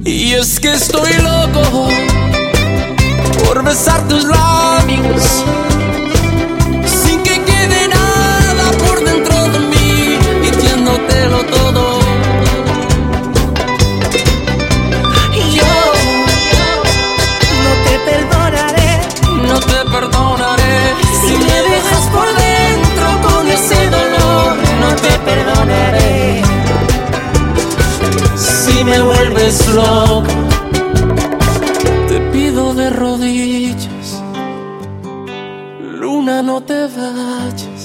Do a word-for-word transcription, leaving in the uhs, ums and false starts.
Y es que estoy loco por besar tus labios sin que quede nada por dentro de mí, diciéndotelo todo. Y yo no te perdonaré, no te perdonaré si me dejas por dentro con ese dolor. No te perdonaré si me vuelves loco. Te pido de rodillas, luna, no te vayas.